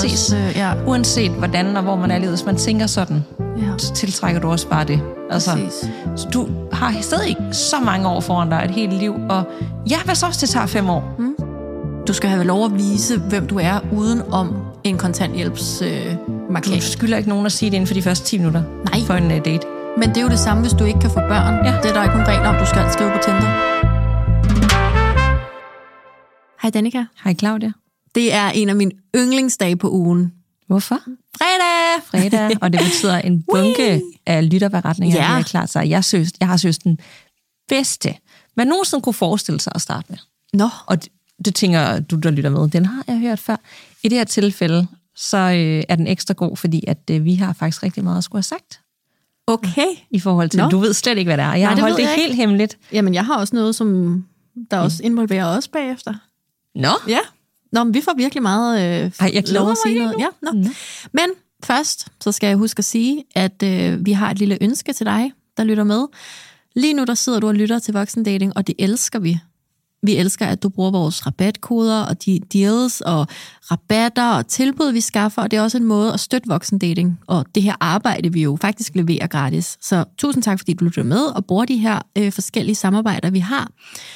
Præcis. Uanset hvordan og hvor man er i livet, hvis man tænker sådan, så tiltrækker du også bare det. Altså, så du har stadig ikke så mange år foran dig, et helt liv, og hvad så også det tager 5 år? Du skal have lov at vise, hvem du er, uden om en kontanthjælpsmarkering. Du skylder ikke nogen at sige det inden for de første 10 minutter for en date. Men det er jo det samme, hvis du ikke kan få børn. Ja. Det er der ikke nogen regler om, du skal skrive på Tinder. Hej Danika. Hej Claudia. Det er en af mine yndlingsdage på ugen. Hvorfor? Fredag! Og det betyder en bunke af lytterberetninger, der er klar. Så jeg har søgt den bedste, man nogensinde kunne forestille sig at starte med. Nå. Og det tænker du, der lytter med, den har jeg hørt før. I det her tilfælde, så er den ekstra god, fordi at vi har faktisk rigtig meget at skulle have sagt. Okay. I forhold til, du ved slet ikke, hvad det er. Jeg har holdt det helt hemmeligt. Jamen, jeg har også noget, som der også involverer os bagefter. Nå? Ja. Nå, men vi får virkelig meget jeg lov at sige noget. Ja, nå. Men først, så skal jeg huske at sige, at vi har et lille ønske til dig, der lytter med. Lige nu, der sidder du og lytter til Voksendating, og det elsker vi. Vi elsker, at du bruger vores rabatkoder og de deals og rabatter og tilbud, vi skaffer, og det er også en måde at støtte Voksendating, og det her arbejde, vi jo faktisk leverer gratis. Så tusind tak, fordi du lytter med og bruger de her forskellige samarbejder, vi har.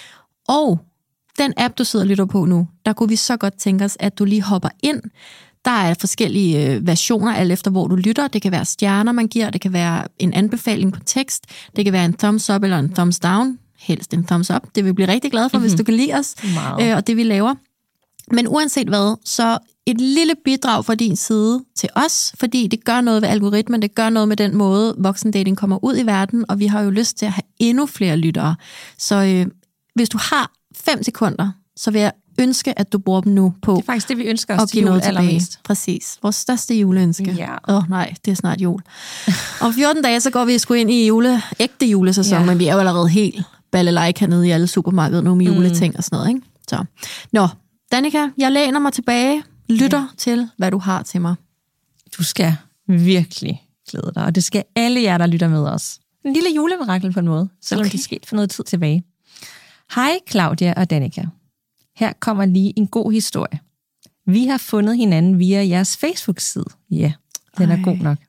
Og den app, du sidder og lytter på nu, der kunne vi så godt tænke os, at du lige hopper ind. Der er forskellige versioner, alt efter hvor du lytter. Det kan være stjerner, man giver, det kan være en anbefaling på tekst, det kan være en thumbs up eller en thumbs down, helst en thumbs up. Det vil vi blive rigtig glade for, hvis du kan lide os, og det vi laver. Men uanset hvad, så et lille bidrag fra din side til os, fordi det gør noget ved algoritmen, det gør noget med den måde, Voksendating kommer ud i verden, og vi har jo lyst til at have endnu flere lyttere. Så hvis du har 5 sekunder, så vil jeg ønske, at du bruger dem nu på. Det er faktisk det, vi ønsker os til jul allermest. Præcis. Vores største juleønske. Ja. Nej, det er snart jul. Om 14 dage, så går vi sgu ind i ægte julesæson, men vi er jo allerede helt balalaika hernede i alle supermarkeder nu med juleting og sådan noget, ikke? Så. Nå, Danika, jeg læner mig tilbage, lytter til, hvad du har til mig. Du skal virkelig glæde dig, og det skal alle jer, der lytter med os. En lille julemirakel på en måde, selvom det er sket for noget tid tilbage. Hej Claudia og Danika. Her kommer lige en god historie. Vi har fundet hinanden via jeres Facebook-side. Ja, den er god nok.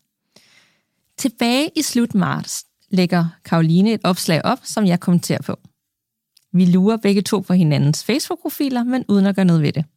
Tilbage i slut marts lægger Karoline et opslag op, som jeg kommenterer på. Vi lurer begge to på hinandens Facebook-profiler, men uden at gøre noget ved det.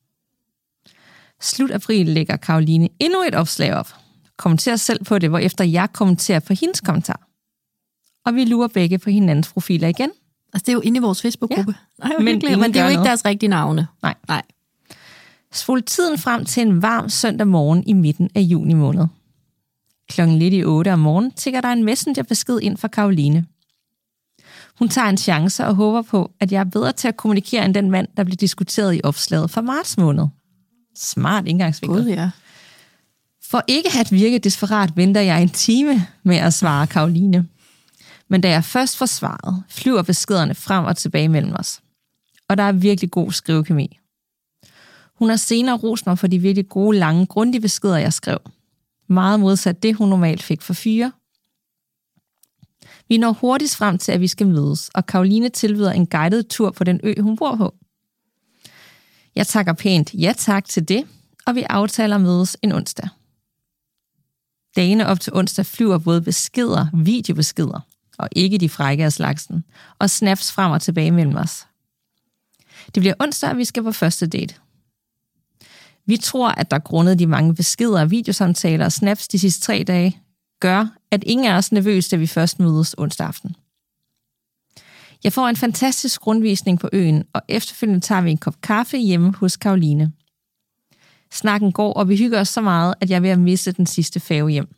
Slut april lægger Karoline endnu et opslag op. Kommenterer selv på det, hvorefter jeg kommenterer på hendes kommentar. Og vi lurer begge på hinandens profiler igen. Altså, det er jo inde i vores Facebook-gruppe. Ja. Men det er jo ikke deres rigtige navne. Nej. Spol tiden frem til en varm søndag morgen i midten af juni måned. 7:08 om morgenen tikker der en messengerbesked ind fra Karoline. Hun tager en chance og håber på, at jeg er bedre til at kommunikere end den mand, der blev diskuteret i opslaget fra marts måned. Smart indgangsvinkel. Ja. For ikke at virke desperat, venter jeg en time med at svare Karoline. Men da jeg først får svaret, flyver beskederne frem og tilbage mellem os. Og der er virkelig god skrivekemi. Hun har senere rost mig for de virkelig gode, lange, grundige beskeder, jeg skrev. Meget modsat det, hun normalt fik for 4. Vi når hurtigt frem til, at vi skal mødes, og Karoline tilbyder en guided tur på den ø, hun bor på. Jeg takker pænt ja tak til det, og vi aftaler at mødes en onsdag. Dagene op til onsdag flyver både beskeder, videobeskeder, og ikke de frække af slagsen, og snaps frem og tilbage mellem os. Det bliver onsdag, og vi skal på første date. Vi tror, at der grundet de mange beskeder, videosamtaler og snaps de sidste 3 dage, gør, at ingen er os nervøse, da vi først mødes onsdag aften. Jeg får en fantastisk rundvisning på øen, og efterfølgende tager vi en kop kaffe hjemme hos Karoline. Snakken går, og vi hygger os så meget, at jeg er ved at misse den sidste færge hjem.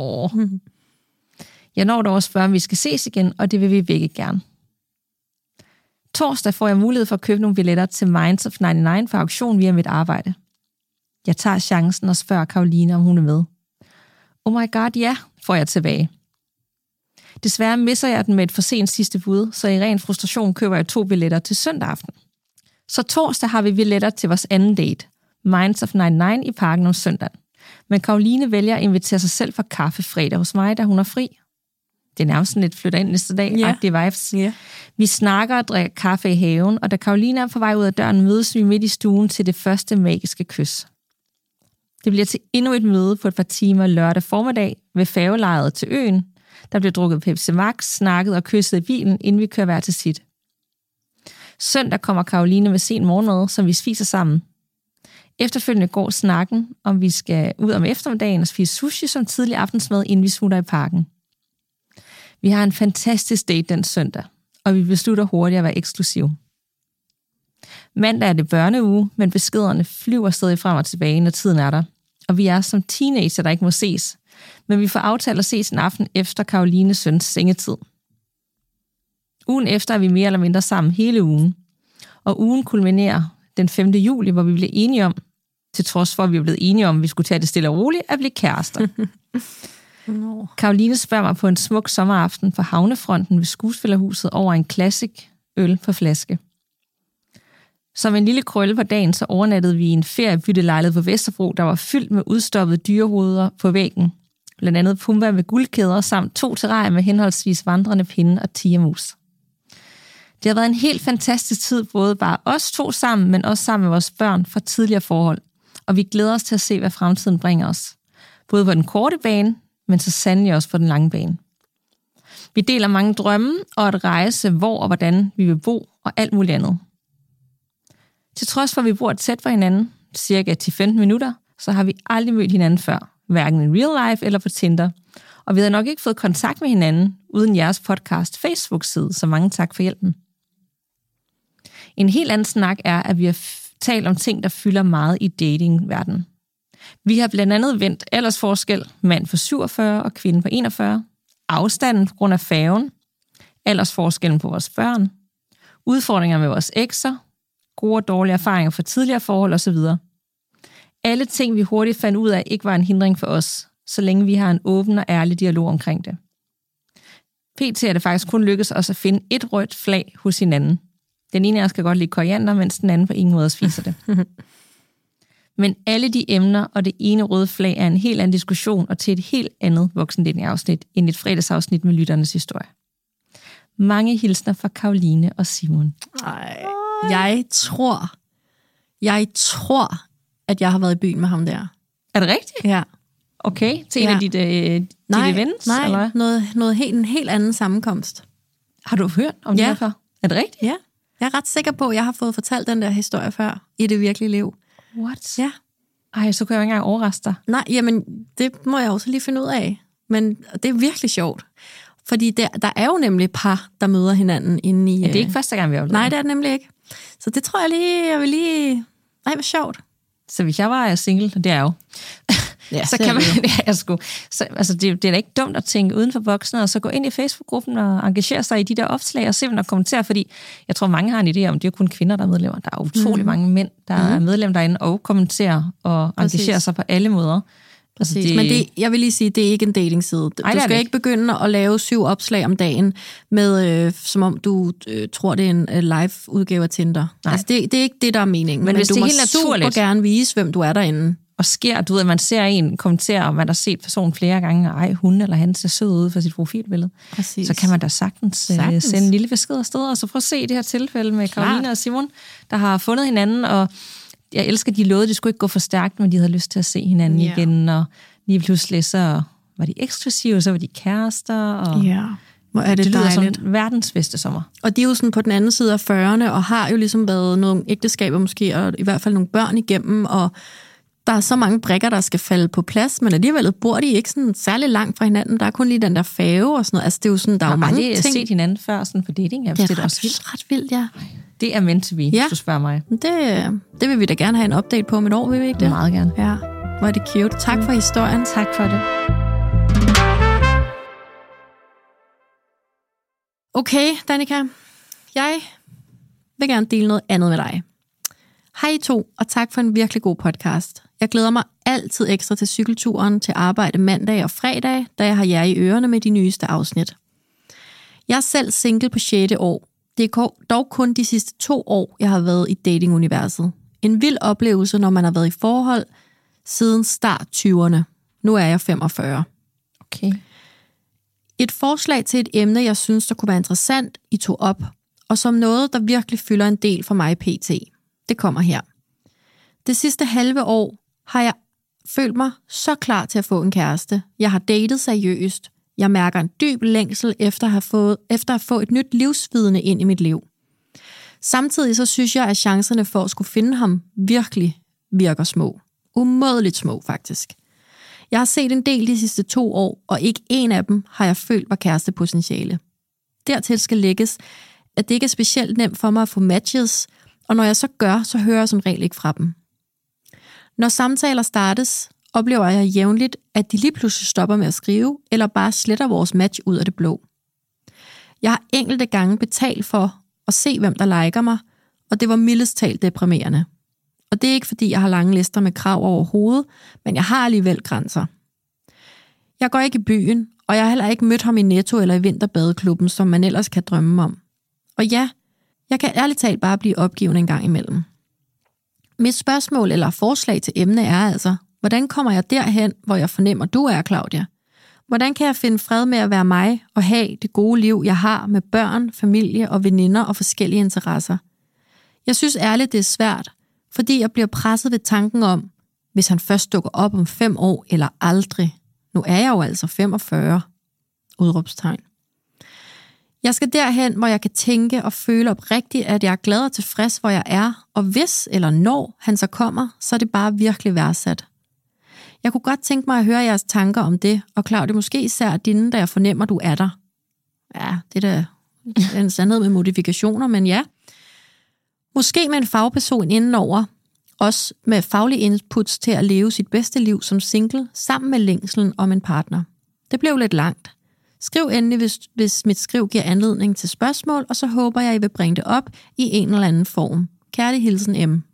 Jeg når dog at spørge, om vi skal ses igen, og det vil vi begge gerne. Torsdag får jeg mulighed for at købe nogle billetter til Minds of 99 for auktion via mit arbejde. Jeg tager chancen og spørger Karoline, om hun er med. Oh my god, ja, får jeg tilbage. Desværre misser jeg den med et for sent sidste bud, så i ren frustration køber jeg 2 billetter til søndag aften. Så torsdag har vi billetter til vores anden date, Minds of 99 i parken om søndagen. Men Karoline vælger at invitere sig selv for kaffe fredag hos mig, da hun er fri. Det er nærmest sådan lidt flytter ind næste dag-agtige vibes. Yeah. Vi snakker og drikker kaffe i haven, og da Karoline er på vej ud af døren, mødes vi midt i stuen til det første magiske kys. Det bliver til endnu et møde på et par timer lørdag formiddag ved færgelejet til øen. Der bliver drukket Pepsi Max, snakket og kysset i bilen, inden vi kører hver til sit. Søndag kommer Caroline med sen morgenmad, som vi spiser sammen. Efterfølgende går snakken, om vi skal ud om eftermiddagen og spise sushi som tidlig aftensmad, inden vi smutter i parken. Vi har en fantastisk date den søndag, og vi beslutter hurtigt at være eksklusiv. Mandag er det børneuge, men beskederne flyver stadig frem og tilbage, når tiden er der. Og vi er som teenager, der ikke må ses. Men vi får aftalt at ses en aften efter Carolines søns sengetid. Ugen efter er vi mere eller mindre sammen hele ugen. Og ugen kulminerer den 5. juli, hvor vi blev enige om, til trods for, at vi er blevet enige om, at vi skulle tage det stille og roligt, at blive kærester. Caroline spørger mig på en smuk sommeraften på havnefronten ved skuespillerhuset over en classic øl på flaske. Som en lille krølle på dagen, så overnattede vi i en feriebyttelejlighed på Vesterbro, der var fyldt med udstoppede dyrehoveder på væggen. Blandt andet pumba med guldkæder, samt 2 terrarier med henholdsvis vandrende pinde og tigermus. Det har været en helt fantastisk tid, både bare os 2 sammen, men også sammen med vores børn fra tidligere forhold. Og vi glæder os til at se, hvad fremtiden bringer os. Både på den korte bane, men så sandelig også på den lange bane. Vi deler mange drømme og at rejse, hvor og hvordan vi vil bo og alt muligt andet. Til trods for, at vi bor tæt på hinanden, cirka 10-15 minutter, så har vi aldrig mødt hinanden før, hverken i real life eller på Tinder. Og vi havde nok ikke fået kontakt med hinanden uden jeres podcast Facebook-side, så mange tak for hjælpen. En helt anden snak er, at vi har talt om ting, der fylder meget i datingverdenen. Vi har blandt andet vendt aldersforskel, mand på 47 og kvinde på 41, afstanden på grund af færgen, aldersforskellen på vores børn, udfordringer med vores ekser, gode og dårlige erfaringer fra tidligere forhold osv. Alle ting, vi hurtigt fandt ud af, ikke var en hindring for os, så længe vi har en åben og ærlig dialog omkring det. PT er det faktisk kun lykkedes os at finde et rødt flag hos hinanden. Den ene af os kan godt lide koriander, mens den anden på ingen måde spiser det. Men alle de emner og det ene røde flag er en helt anden diskussion og til et helt andet voksendating-afsnit end et fredagsafsnit med lytternes historie. Mange hilsner fra Caroline og Simon. Jeg tror, at jeg har været i byen med ham der. Er det rigtigt? Ja. Okay, til en af dit events? Nej, eller? En helt anden sammenkomst. Har du hørt om det før? Er det rigtigt? Ja. Jeg er ret sikker på, at jeg har fået fortalt den der historie før i det virkelige liv. What? Ja. Ej, så kunne jeg jo ikke engang overraske dig. Nej, jamen, det må jeg også lige finde ud af. Men det er virkelig sjovt. Fordi der er jo nemlig par, der møder hinanden inde i... Ja, det er ikke første gang, vi har oplevet. Nej, det er det nemlig ikke. Så det tror jeg vil lige... Nej, hvor sjovt. Så hvis jeg var single, det er jeg jo, ja, så kan man... det er da ikke dumt at tænke uden for boksen, og så gå ind i Facebook-gruppen og engagere sig i de der opslag, og simpelthen at kommentere, fordi jeg tror, mange har en idé om, det er kun kvinder, der er medlemmer. Der er utrolig mange mænd, der er medlem derinde, og kommenterer og engagerer sig på alle måder. Præcis. Altså men jeg vil lige sige, det er ikke en datingside. Du skal ikke begynde at lave 7 opslag om dagen, med som om du tror, det er en live-udgave af Tinder. Altså, det er ikke det, der er meningen. Men hvis du må super gerne vise, hvem du er derinde. Og sker, du ved, at man ser en kommentere, og man har set personen flere gange, ej, hun eller han ser sød ud for sit profilbillede. Præcis. Så kan man da sagtens sende en lille besked afsted, og så prøv at se det her tilfælde med Caroline og Simon, der har fundet hinanden, og jeg elsker, de lovede, de skulle ikke gå for stærkt, men de havde lyst til at se hinanden igen, og lige pludselig så var de eksklusive, så var de kærester, og hvor er det lyder dejligt. som verdens bedste sommer. Og de er jo sådan på den anden side af 40'erne, og har jo ligesom været nogle ægteskaber måske, og i hvert fald nogle børn igennem, og der er så mange brikker, der skal falde på plads, men alligevel bor de ikke sådan særlig langt fra hinanden. Der er kun lige den der færge og sådan noget. Altså, det er jo sådan, der er jo mange ting. Jeg har set hinanden før sådan på dating. Det er ret vildt, ja. Det er meant to be, hvis du spørger mig. Det vil vi da gerne have en update på om et år, vil vi ikke det? Meget gerne. Ja, hvor er det cute. Tak for historien. Tak for det. Okay, Danika. Jeg vil gerne dele noget andet med dig. Hej I to, og tak for en virkelig god podcast. Jeg glæder mig altid ekstra til cykelturen til arbejde mandag og fredag, da jeg har jer i ørerne med de nyeste afsnit. Jeg er selv single på 6. år. Det er dog kun de sidste 2 år, jeg har været i datinguniverset. En vild oplevelse, når man har været i forhold siden start 20'erne. Nu er jeg 45. Okay. Et forslag til et emne, jeg synes, der kunne være interessant, I tog op, og som noget, der virkelig fylder en del for mig pt. Det kommer her. Det sidste halve år har jeg følt mig så klar til at få en kæreste. Jeg har datet seriøst. Jeg mærker en dyb længsel efter at få et nyt livsvidne ind i mit liv. Samtidig så synes jeg, at chancerne for at skulle finde ham virkelig virker små. Umådeligt små, faktisk. Jeg har set en del de sidste 2 år, og ikke en af dem har jeg følt var kærestepotentiale. Dertil skal lægges, at det ikke er specielt nemt for mig at få matches, og når jeg så gør, så hører jeg som regel ikke fra dem. Når samtaler startes, oplever jeg jævnligt, at de lige pludselig stopper med at skrive, eller bare sletter vores match ud af det blå. Jeg har enkelte gange betalt for at se, hvem der liker mig, og det var mildest talt deprimerende. Og det er ikke, fordi jeg har lange lister med krav overhovedet, men jeg har alligevel grænser. Jeg går ikke i byen, og jeg har heller ikke mødt ham i Netto eller i Vinterbadeklubben, som man ellers kan drømme om. Og ja, jeg kan ærligt talt bare blive opgivende en gang imellem. Mit spørgsmål eller forslag til emne er altså, hvordan kommer jeg derhen, hvor jeg fornemmer, du er, Claudia? Hvordan kan jeg finde fred med at være mig og have det gode liv, jeg har med børn, familie og veninder og forskellige interesser? Jeg synes ærligt, det er svært, fordi jeg bliver presset ved tanken om, hvis han først dukker op om 5 år eller aldrig. Nu er jeg jo altså 45. Udråbstegn. Jeg skal derhen, hvor jeg kan tænke og føle oprigtigt, at jeg er glad og tilfreds, hvor jeg er, og hvis eller når han så kommer, så er det bare virkelig værdsat. Jeg kunne godt tænke mig at høre jeres tanker om det, og Claudia, måske især dine, da jeg fornemmer, du er der. Ja, det er da en sandhed med modifikationer, men ja. Måske med en fagperson indenover, også med faglig inputs til at leve sit bedste liv som single, sammen med længslen om en partner. Det blev lidt langt. Skriv endelig, hvis mit skriv giver anledning til spørgsmål, og så håber jeg, I vil bringe det op i en eller anden form. Kærlig hilsen, M.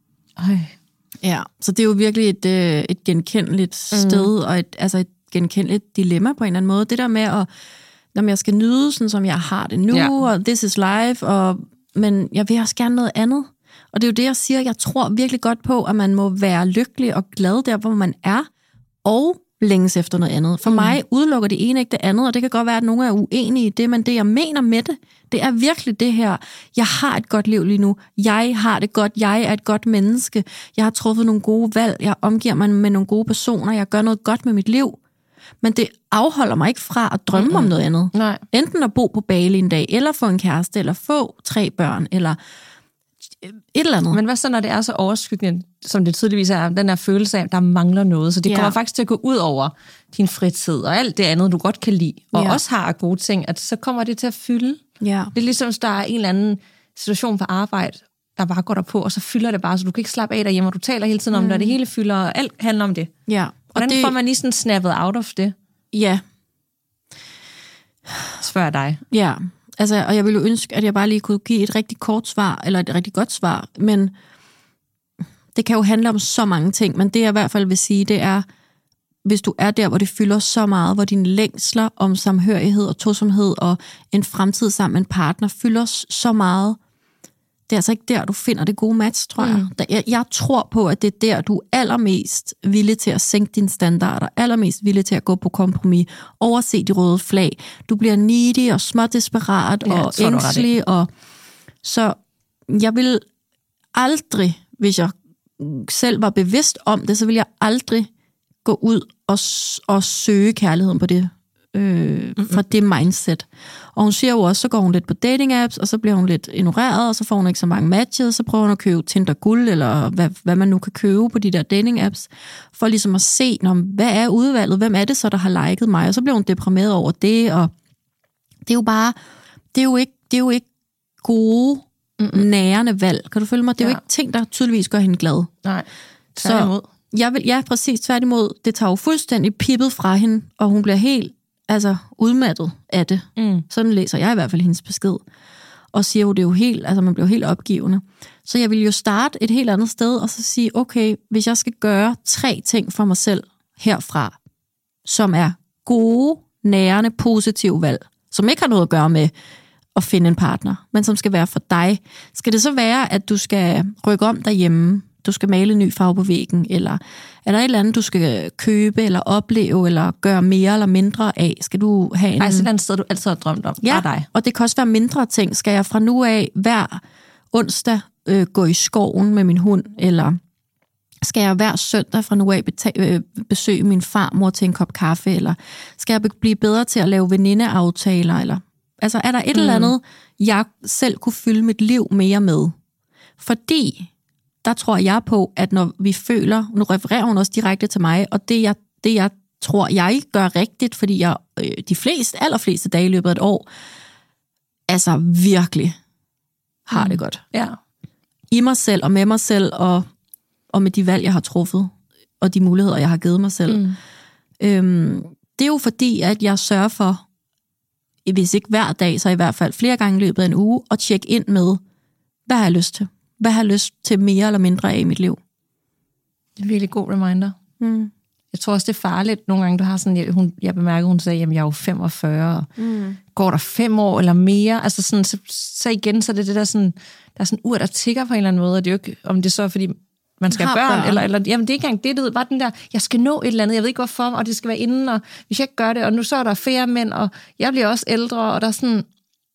Ja, så det er jo virkelig et genkendeligt sted, og et genkendeligt dilemma på en eller anden måde. Det der med, at når jeg skal nyde, sådan som jeg har det nu, og this is life, men jeg vil også gerne noget andet. Og det er jo det, jeg siger. Jeg tror virkelig godt på, at man må være lykkelig og glad der, hvor man er, og længes efter noget andet. For mig udelukker det ene ikke det andet, og det kan godt være, at nogen er uenige i det, men det, jeg mener med det, det er virkelig det her. Jeg har et godt liv lige nu. Jeg har det godt. Jeg er et godt menneske. Jeg har truffet nogle gode valg. Jeg omgiver mig med nogle gode personer. Jeg gør noget godt med mit liv. Men det afholder mig ikke fra at drømme om noget andet. Nej. Enten at bo på Bali en dag, eller få en kæreste, eller få 3 børn, eller et eller andet. Men hvad så, når det er så overskyggende, som det tydeligvis er, den her følelse af, at der mangler noget, så det kommer faktisk til at gå ud over din fritid, og alt det andet, du godt kan lide, og også har gode ting, at så kommer det til at fylde. Ja. Det er ligesom, hvis der er en eller anden situation på arbejde, der bare går der på, og så fylder det bare, så du kan ikke slappe af derhjemme, og du taler hele tiden om det, og det hele fylder, og alt handler om det. Ja. Hvordan får man lige sådan snappet out of det? Ja. Spørger dig. Ja. Altså, og jeg ville jo ønske, at jeg bare lige kunne give et rigtig kort svar, eller et rigtig godt svar, men det kan jo handle om så mange ting, men det jeg i hvert fald vil sige, det er, hvis du er der, hvor det fylder så meget, hvor dine længsler om samhørighed og tosomhed og en fremtid sammen med en partner fylder så meget, det er altså ikke der, du finder det gode match, tror jeg. Jeg tror på, at det er der, du er allermest villig til at sænke dine standarder, allermest villig til at gå på kompromis, overse de røde flag. Du bliver needy og smådesperat og ængstelig. Og så jeg vil aldrig, hvis jeg selv var bevidst om det, så vil jeg aldrig gå ud og søge kærligheden på det. Fra det mindset. Og hun siger jo også, så går hun lidt på dating apps, og så bliver hun lidt ignoreret, og så får hun ikke så mange matches, så prøver hun at købe Tinder Guld, eller hvad man nu kan købe på de der dating apps, for ligesom at se, hvad er udvalget, hvem er det så, der har liket mig, og så bliver hun deprimeret over det, og det er jo bare, det er jo ikke gode, nærende valg, kan du følge mig? Det er jo ikke ting, der tydeligvis gør hende glad. Nej, tværtimod. Så præcis, tværtimod, det tager jo fuldstændig pippet fra hende, og hun bliver helt udmattet af det. Sådan læser jeg i hvert fald hendes besked. Og siger jo, det er jo helt, man bliver helt opgivende. Så jeg vil jo starte et helt andet sted, og så sige, okay, hvis jeg skal gøre 3 ting for mig selv herfra, som er gode, nærende, positive valg, som ikke har noget at gøre med at finde en partner, men som skal være for dig, skal det så være, at du skal rykke om derhjemme, du skal male en ny farve på væggen, eller er der et eller andet, du skal købe, eller opleve, eller gøre mere eller mindre af? Skal du have en... et eller andet sted, du altid har drømt om, ja, dig. Og det kan også være mindre ting. Skal jeg fra nu af hver onsdag gå i skoven med min hund, eller Skal jeg hver søndag fra nu af besøge min farmor til en kop kaffe, eller skal jeg blive bedre til at lave venindeaftaler, eller altså er der et eller andet, jeg selv kunne fylde mit liv mere med? Fordi der tror jeg på, at når vi føler, nu refererer hun også direkte til mig, og det jeg tror, jeg gør rigtigt, fordi jeg de allerfleste dage i løbet af et år, altså virkelig har det godt. Ja. I mig selv, og med mig selv, og med de valg, jeg har truffet, og de muligheder, jeg har givet mig selv. Det er jo fordi, at jeg sørger for, hvis ikke hver dag, så i hvert fald flere gange i løbet af en uge, at tjekke ind med, hvad har jeg lyst til? Hvad har jeg lyst til mere eller mindre af i mit liv? Det er en virkelig god reminder. Jeg tror også, det er farligt. Nogle gange, du har sådan, jeg bemærkede, hun sagde, at jeg er jo 45. Går der 5 år eller mere? Altså sådan, så igen, så er det der sådan, der er sådan ur, der tikker på en eller anden måde, og det er jo ikke, om det så er, fordi man skal have børn. Eller jamen det er ikke engang det, bare den der, jeg skal nå et eller andet, jeg ved ikke hvorfor, og det skal være inden, og hvis jeg ikke gør det, og nu så er der færre mænd, og jeg bliver også ældre, og der er sådan,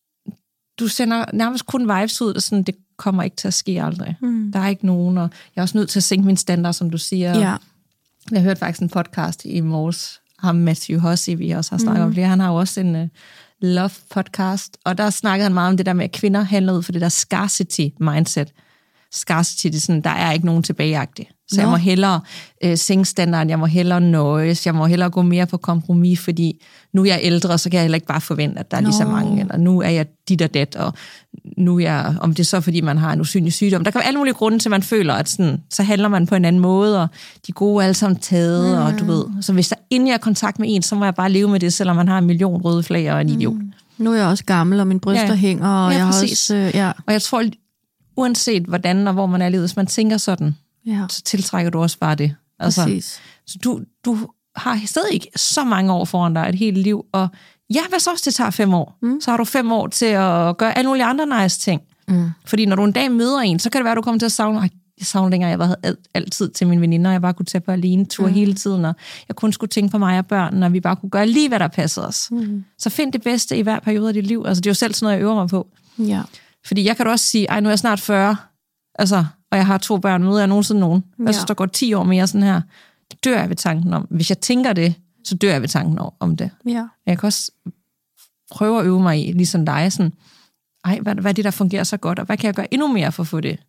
du sender nærmest kun vibes ud, og sådan, det kommer ikke til at ske aldrig. Der er ikke nogen, og jeg er også nødt til at sænke min standard, som du siger. Ja. Jeg hørte faktisk en podcast i morges, ham Matthew Hussey, vi også har snakket om flere, han har jo også en love podcast, og der snakkede han meget om det der med, at kvinder handler ud for det der scarcity mindset. Scarcity, det er sådan, der er ikke nogen tilbageagtig. Så jeg må hellere sænke standarden, jeg må hellere nøjes, jeg må hellere gå mere på kompromis, fordi nu er jeg ældre, så kan jeg heller ikke bare forvente, at der er lige så mange, eller nu er jeg dit og dat, og nu er jeg, om det er så, fordi man har en usynlig sygdom. Der kan være alle mulige grunde til, at man føler, at sådan, så handler man på en anden måde, og de gode er alle sammen taget, og du ved. Så hvis der inden jeg er i kontakt med en, så må jeg bare leve med det, selvom man har 1 million røde flag og en idiot. Nu er jeg også gammel, og mine bryster hænger, og jeg har også... Og jeg tror, uanset hvordan og hvor man er i livet, hvis man tænker sådan, så tiltrækker du også bare det. Altså, præcis. Så du har stadig ikke så mange år foran dig, et helt liv, og hvad så også det tager 5 år? Så har du 5 år til at gøre alle mulige andre nice ting. Fordi når du en dag møder en, så kan det være, at du kommer til at savne, jeg savner dengang, jeg havde altid til mine veninder, jeg bare kunne tage på alene tur hele tiden, og jeg kun skulle tænke på mig og børnene, og vi bare kunne gøre lige, hvad der passede os. Så find det bedste i hver periode af dit liv. Altså, det er jo selv sådan noget, jeg øver mig på. Ja. Fordi jeg kan da også sige, nu er jeg snart 40, altså, og jeg har 2 børn, møder jeg nogensinde nogen. Jeg synes, der går 10 år mere sådan her. Det dør jeg ved tanken om. Hvis jeg tænker det, så dør jeg ved tanken om det. Ja. Jeg kan også prøve at øve mig i, ligesom dig, sådan, hvad er det, der fungerer så godt, og hvad kan jeg gøre endnu mere for at få det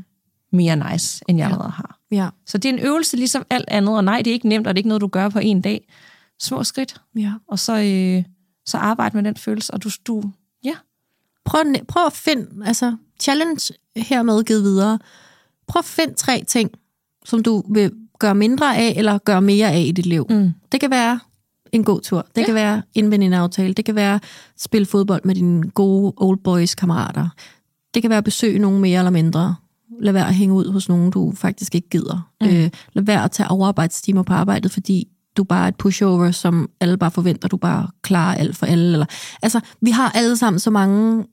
mere nice, end jeg allerede har. Ja. Så det er en øvelse ligesom alt andet, og nej, det er ikke nemt, og det er ikke noget, du gør på en dag. Små skridt, og så arbejde med den følelse, og du Prøv at finde, altså challenge hermed givet videre. Prøv at finde 3 ting, som du vil gøre mindre af, eller gøre mere af i dit liv. Det kan være en god tur, det kan være en venindeaftale, det kan være spille fodbold med dine gode old boys kammerater, det kan være besøge nogen mere eller mindre. Lad være at hænge ud hos nogen, du faktisk ikke gider. Lad være at tage overarbejdstimer på arbejdet, fordi du bare er et pushover, som alle bare forventer, du bare klarer alt for alle. Eller, altså, vi har alle sammen så mange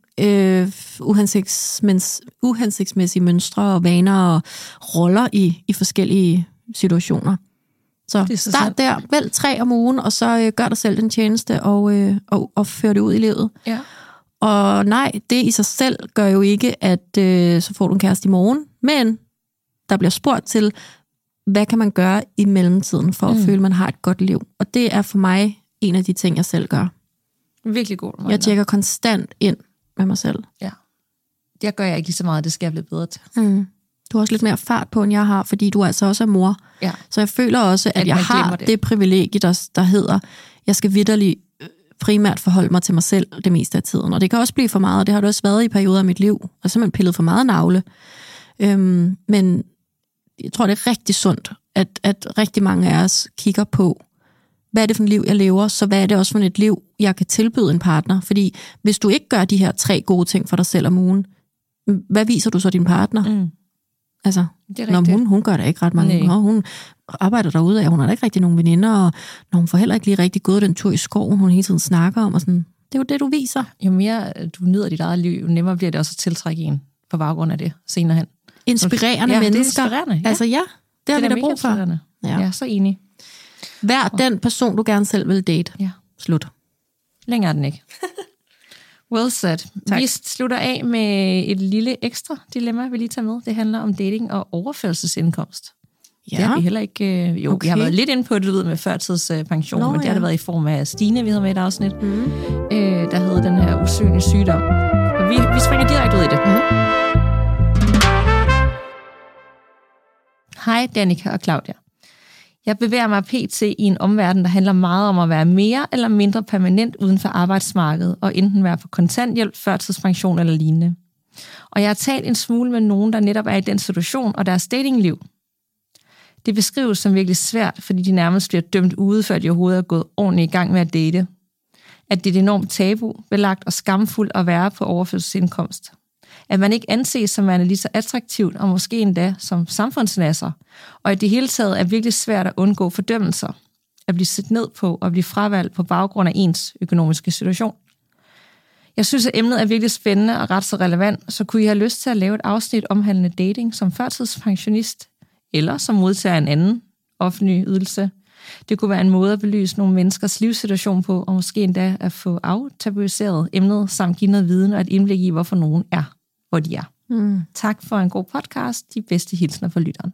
uhensigtsmæssige mønstre og vaner og roller i forskellige situationer. Så start der, vælg 3 om ugen, og så gør dig selv den tjeneste og før det ud i livet. Ja. Og nej, det i sig selv gør jo ikke, at så får du en kæreste i morgen, men der bliver spurgt til, hvad kan man gøre i mellemtiden for at føle, at man har et godt liv. Og det er for mig en af de ting, jeg selv gør. Virkelig god. Jeg tjekker konstant ind med mig selv. Ja. Det gør jeg ikke lige så meget, det skal jeg blive bedre til. Du har også lidt mere fart på, end jeg har, fordi du altså også er mor. Ja. Så jeg føler også, at jeg har det privilegie, der hedder, jeg skal vitterligt primært forholde mig til mig selv det meste af tiden. Og det kan også blive for meget, og det har det også været i perioder af mit liv. Jeg har simpelthen pillet for meget navle. Men jeg tror, det er rigtig sundt, at rigtig mange af os kigger på, hvad er det for et liv, jeg lever, så hvad er det også for et liv, jeg kan tilbyde en partner? Fordi hvis du ikke gør de her 3 gode ting for dig selv om ugen, hvad viser du så din partner? Altså, når hun gør da ikke ret mange. Når hun arbejder derude af, hun har da ikke rigtig nogen veninder, og når hun får heller ikke lige rigtig gået den tur i skoven, hun hele tiden snakker om, og sådan. Det er jo det, du viser. Jo mere du nyder dit eget liv, jo nemmere bliver det også at tiltrække en på baggrund af det senere hen. Inspirerende mennesker. Det er inspirerende, Altså det har vi da brug for. Ja, så enig. Vær den person, du gerne selv vil date. Ja. Slut. Længere er den ikke. Well said. Tak. Vi slutter af med et lille ekstra dilemma, vi lige tager med. Det handler om dating og overførselsindkomst. Ja. Det har vi heller ikke... Okay. Vi har været lidt inde på det med førtidspension, men det har det været i form af Stine, vi havde med i et afsnit, der hed den her usynlige sygdom. Og vi springer direkte ud i det. Hej, Danika og Claudia. Jeg bevæger mig pt. I en omverden, der handler meget om at være mere eller mindre permanent uden for arbejdsmarkedet, og enten være på kontanthjælp, førtidspension eller lignende. Og jeg har talt en smule med nogen, der netop er i den situation og deres datingliv. Det beskrives som virkelig svært, fordi de nærmest bliver dømt ude, før de overhovedet er gået ordentligt i gang med at date. At det er et enormt tabu, belagt og skamfuldt at være på overførselsindkomst. At man ikke anses som værende lige så attraktivt, og måske endda som samfundsnasser. Og at det hele taget er virkelig svært at undgå fordømmelser. At blive set ned på og blive fravalgt på baggrund af ens økonomiske situation. Jeg synes, at emnet er virkelig spændende og ret så relevant, så kunne I have lyst til at lave et afsnit omhandlende dating som førtidspensionist, eller som modtager en anden offentlig ydelse. Det kunne være en måde at belyse nogle menneskers livssituation på, og måske endda at få aftabuiseret emnet, samt give noget viden og et indblik i, hvorfor nogen er, hvor de er. Tak for en god podcast. De bedste hilsner fra lytteren.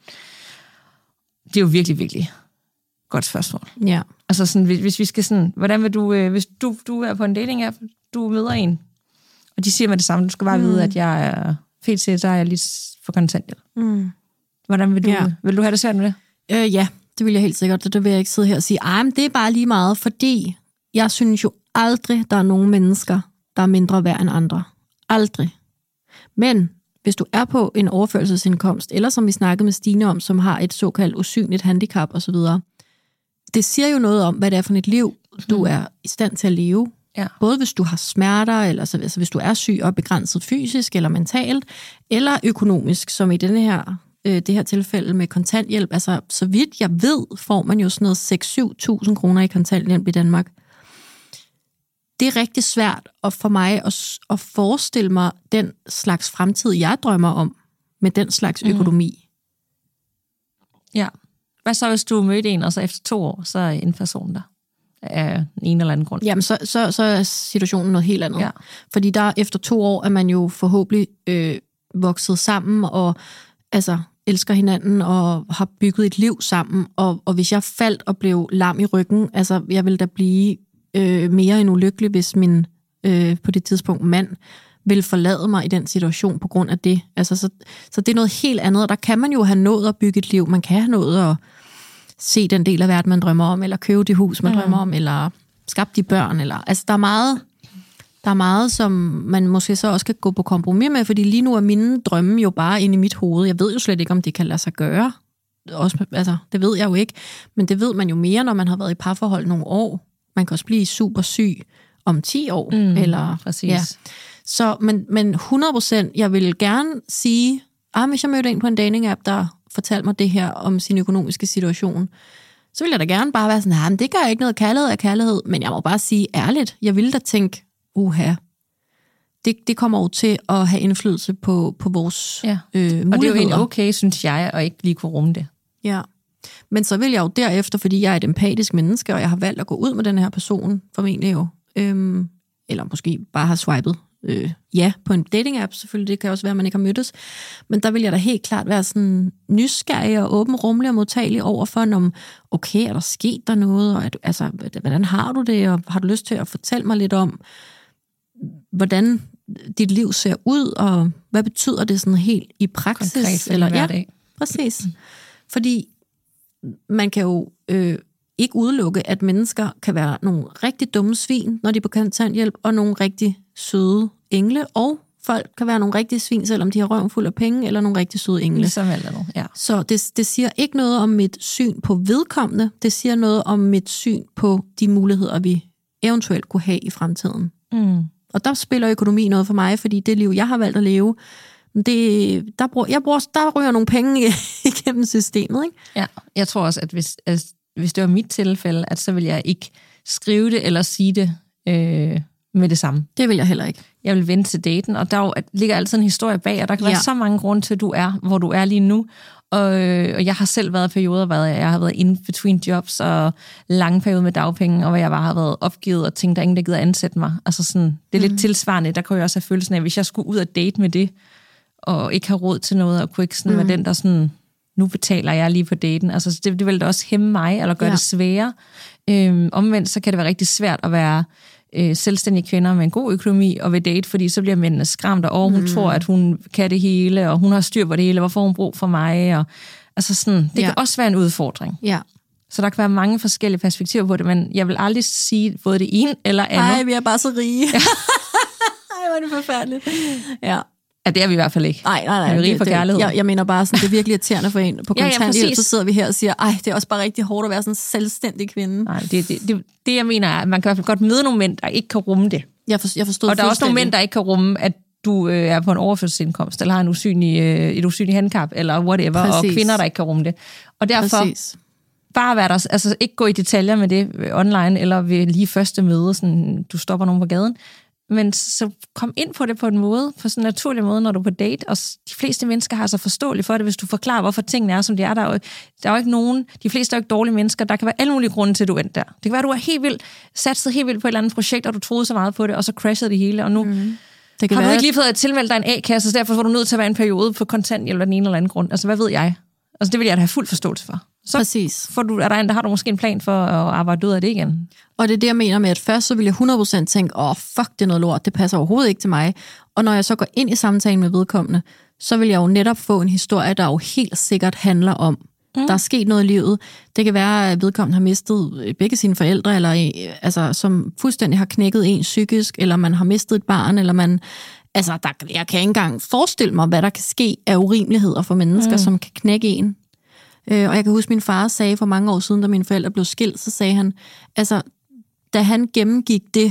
Det er jo virkelig, virkelig godt spørgsmål. Ja. Altså sådan, hvis vi skal sådan, hvordan vil du, hvis du er på en dating-app, du møder en, og de siger mig det samme, du skal bare vide, at jeg er pt, så er jeg lige for kontanthjælp. Hvordan vil du have det svært med det? Ja, det vil jeg helt sikkert. Det vil jeg ikke sidde her og sige, men det er bare lige meget, fordi jeg synes jo aldrig, der er nogen mennesker, der er mindre værd end andre. Aldrig. Men hvis du er på en overførselsindkomst, eller som vi snakkede med Stine om, som har et såkaldt usynligt handicap osv., det siger jo noget om, hvad det er for et liv, du er i stand til at leve. Ja. Både hvis du har smerter, eller altså hvis du er syg og begrænset fysisk eller mentalt, eller økonomisk, som i det her tilfælde med kontanthjælp. Altså, så vidt jeg ved, får man jo sådan noget 6-7.000 kroner i kontanthjælp i Danmark. Det er rigtig svært for mig at forestille mig den slags fremtid, jeg drømmer om, med den slags økonomi. Ja. Hvad så, hvis du mødte en, og så efter 2 år, så er en person der af en eller anden grund? Jamen, så er situationen noget helt andet. Ja. Fordi der efter 2 år er man jo forhåbentlig vokset sammen, og altså elsker hinanden, og har bygget et liv sammen. Og hvis jeg faldt og blev lam i ryggen, altså jeg ville da blive mere end ulykkelig, hvis min på det tidspunkt mand vil forlade mig i den situation på grund af det. Altså, så det er noget helt andet, og der kan man jo have nået at bygge et liv. Man kan have nået at se den del af verden, man drømmer om, eller købe det hus, man drømmer om, eller skabe de børn. Eller, altså, der er meget, som man måske så også kan gå på kompromis med, fordi lige nu er mine drømme jo bare inde i mit hoved. Jeg ved jo slet ikke, om det kan lade sig gøre. Også, altså, det ved jeg jo ikke, men det ved man jo mere, når man har været i parforhold nogle år. Man kan også blive super syg om 10 år. Eller, præcis. Ja. Så, men 100%, jeg vil gerne sige, hvis jeg mødte en på en dating-app, der fortalte mig det her om sin økonomiske situation, så vil jeg da gerne bare være sådan, men det gør ikke noget, kærlighed er kærlighed, men jeg må bare sige ærligt, jeg vil da tænke, det kommer jo til at have indflydelse på vores muligheder. Og det er jo egentlig okay, synes jeg, at ikke lige kunne rumme det. Ja, men så vil jeg jo derefter, fordi jeg er et empatisk menneske, og jeg har valgt at gå ud med den her person, formentlig jo, eller måske bare har swipet på en dating-app, selvfølgelig, det kan også være, at man ikke har mødtes, men der vil jeg da helt klart være sådan nysgerrig og åben, rummelig og modtagelig overfor, om okay, er der sket der noget, og altså, hvordan har du det, og har du lyst til at fortælle mig lidt om, hvordan dit liv ser ud, og hvad betyder det sådan helt i praksis? Konkret eller hverdag. Præcis. Fordi man kan jo ikke udelukke, at mennesker kan være nogle rigtig dumme svin, når de er på kontanthjælp, og nogle rigtig søde engle, og folk kan være nogle rigtig svin, selvom de har røven fuld af penge, eller nogle rigtig søde engle. Ligesom alt andet, ja. Så det siger ikke noget om mit syn på vedkommende, det siger noget om mit syn på de muligheder, vi eventuelt kunne have i fremtiden. Og der spiller økonomi noget for mig, fordi det liv, jeg har valgt at leve, der ryger nogle penge igennem systemet, ikke? Ja, jeg tror også, at hvis det var mit tilfælde, at så vil jeg ikke skrive det eller sige det med det samme. Det vil jeg heller ikke. Jeg vil vente til daten, og der ligger altid en historie bag, og der kan være så mange grunde til, at du er, hvor du er lige nu. Og jeg har selv været i perioder, hvor jeg har været in between jobs og lange perioder med dagpenge, og hvor jeg bare har været opgivet og tænkt, der er ingen, der gider ansætte mig. Altså sådan, det er lidt tilsvarende. Der kunne jeg også have følelsen af, hvis jeg skulle ud og date med det, og ikke have råd til noget, og kunne ikke sådan være den, der sådan nu betaler jeg lige på daten. Altså, det vil da også hæmme mig, eller gøre det sværere. Omvendt, så kan det være rigtig svært at være selvstændige kvinder med en god økonomi og ved date, fordi så bliver mændene skræmt, og hun tror, at hun kan det hele, og hun har styr på det hele, hvorfor hun brug for mig, og altså sådan, det kan også være en udfordring. Ja. Så der kan være mange forskellige perspektiver på det, men jeg vil aldrig sige både det ene eller andet. Nej, vi er bare så rige. Ja. Ej, hvor er det forfærdeligt. Ja. Ja, det er vi i hvert fald ikke. Nej. Vi er rige på kærlighed. Jeg mener bare sådan, det er virkelig irriterende for en på kontanthjælp, så sidder vi her og siger, ej, det er også bare rigtig hårdt at være sådan en selvstændig kvinde. Nej, det jeg mener er, at man kan i hvert fald godt møde nogle mænd, der ikke kan rumme det. Jeg forstod. Og der er også nogle mænd, der ikke kan rumme, at du er på en overførselsindkomst, eller har et usynligt handicap, eller whatever, og kvinder, der ikke kan rumme det. Og derfor bare være der, altså ikke gå i detaljer med det online, eller ved lige første møde, sådan, du stopper nogen på gaden, men så kom ind på det på en måde, på sådan en naturlig måde, når du er på date, og de fleste mennesker har så forståeligt for det, hvis du forklarer, hvorfor tingene er, som de er. Der er jo ikke nogen, de fleste er jo ikke dårlige mennesker, der kan være alle mulige grunde til, at du endte der. Det kan være, at du er satset helt vildt på et eller andet projekt, og du troede så meget på det, og så crashede det hele, og nu det kan har du ikke lige fået at tilmelde dig en A-kasse, så derfor var du nødt til at være en periode på kontanthjælp af den ene eller anden grund. Altså, hvad ved jeg? Altså, det vil jeg da have fuld forståelse for. Så præcis. Der har du måske en plan for at arbejde ud af det igen. Og det er det, jeg mener med, at først så vil jeg 100% tænke, fuck, det er noget lort, det passer overhovedet ikke til mig. Og når jeg så går ind i samtalen med vedkommende, så vil jeg jo netop få en historie, der jo helt sikkert handler om, der er sket noget i livet. Det kan være, at vedkommende har mistet begge sine forældre, eller altså, som fuldstændig har knækket en psykisk, eller man har mistet et barn, eller man... Altså, jeg kan ikke engang forestille mig, hvad der kan ske af urimeligheder for mennesker, som kan knække en. Og jeg kan huske, min far sagde for mange år siden, da mine forældre blev skilt, så sagde han, altså, da han gennemgik det,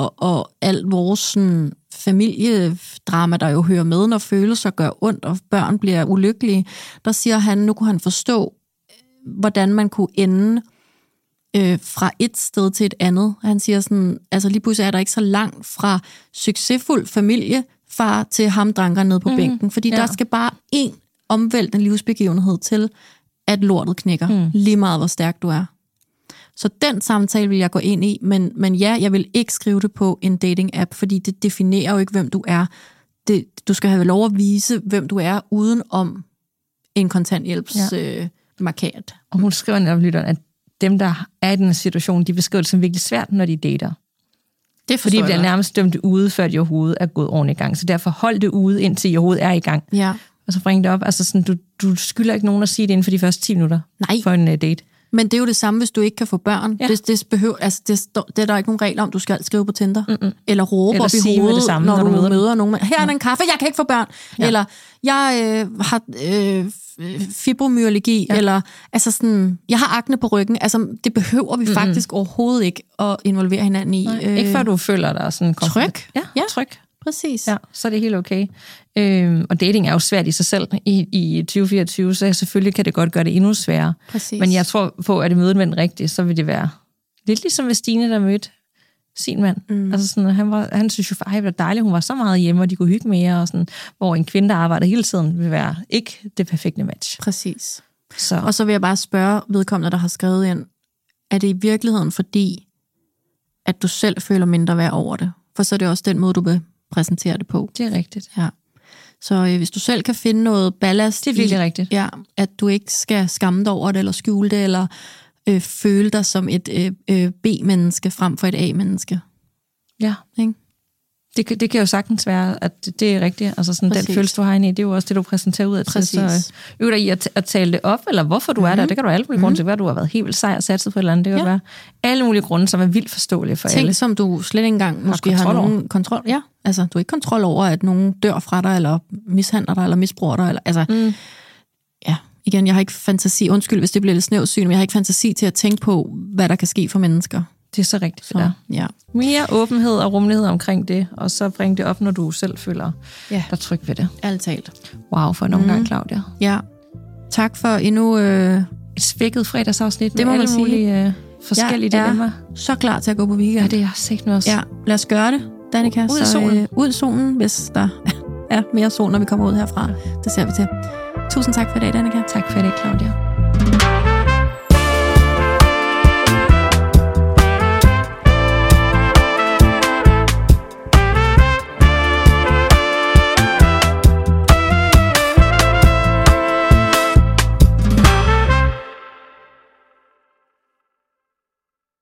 og alt vores sådan, familiedrama, der jo hører med, når følelser gør ondt, og børn bliver ulykkelige, der siger han, nu kunne han forstå, hvordan man kunne ende fra et sted til et andet. Han siger sådan, altså lige pludselig er der ikke så langt fra succesfuld familiefar til ham dranker ned på bænken, fordi der skal bare en omvæltende livsbegivenhed til, at lortet knækker, lige meget hvor stærk du er. Så den samtale vil jeg gå ind i, men ja, jeg vil ikke skrive det på en dating-app, fordi det definerer jo ikke, hvem du er. Du skal have lov at vise, hvem du er, uden om en kontanthjælpsmarkat. Og hun skriver netop lytteren, at dem, der er i den situation, de beskriver det som virkelig svært, når de dater. Det fordi de bliver nærmest dømt ude, før de overhovedet er gået ordentligt i gang. Så derfor hold det ude, indtil I overhovedet er i gang. Ja. Og så bring det op. Altså sådan, du skylder ikke nogen at sige det inden for de første 10 minutter. Nej. For en date. Men det er jo det samme, hvis du ikke kan få børn. Ja. Det er der ikke nogen regler om, du skal skrive på Tinder. Eller råbe op i hovedet, samme, når du møder nogen. Her er en kaffe, jeg kan ikke få børn. Ja. Eller jeg har fibromyalgi. Ja. Eller altså sådan, jeg har akne på ryggen. Altså, det behøver vi faktisk overhovedet ikke at involvere hinanden i. Ikke før du føler dig sådan tryg. Ja, tryg. Præcis. Ja, så er det helt okay. Og dating er jo svært i sig selv i 2024, så selvfølgelig kan det godt gøre det endnu sværere. Præcis. Men jeg tror på, at det mødet med den rigtige, så vil det være lidt ligesom med Stine, der mødte sin mand. Altså sådan, han synes jo, at det var dejligt, hun var så meget hjemme, og de kunne hygge mere, og sådan, hvor en kvinde, der arbejder hele tiden, vil være ikke det perfekte match. Præcis. Og så vil jeg bare spørge vedkommende, der har skrevet ind, er det i virkeligheden fordi, at du selv føler mindre værd over det? For så er det også den måde, du vil præsentere det på. Det er rigtigt. Ja. Så hvis du selv kan finde noget ballast det er virkelig rigtigt. Ja, at du ikke skal skamme dig over det, eller skjule det, eller føle dig som et B-menneske frem for et A-menneske. Ja. Ikke? Det kan jo sagtens være, at det er rigtigt. Altså sådan, den følelse, du har inde i, det er jo også det, du præsenterer ud af til. Så øv dig i at tale det op, eller hvorfor du er der. Det kan du have alle mulige grunde til, hvad du har været helt vildt sej og satset på et eller andet. Det kan være alle mulige grunde, som er vildt forståelige for alle. Ting, som du slet ikke engang måske har nogen kontrol. Ja, altså du har ikke kontrol over, at nogen dør fra dig, eller mishandler dig, eller misbruger dig. Eller, altså, ja, igen, jeg har ikke fantasi, undskyld, hvis det bliver lidt snævt syn, men jeg har ikke fantasi til at tænke på, hvad der kan ske for mennesker. Det er så rigtigt, det der. Ja. Mere åbenhed og rummelighed omkring det, og så bring det op, når du selv føler dig tryg ved det. Ærligt talt. Wow, for en omgang, Claudia. Ja. Tak for endnu... et svækket fredagsafsnit med alle mulige forskellige dilemmaer. Jeg er så klar til at gå på weekend. Ja, det er jeg set med os. Ja, lad os gøre det, Danika. Ud i solen. Ud i solen, hvis der er mere sol, når vi kommer ud herfra. Det ser vi til. Tusind tak for i dag, Danika. Tak for i dag, Claudia.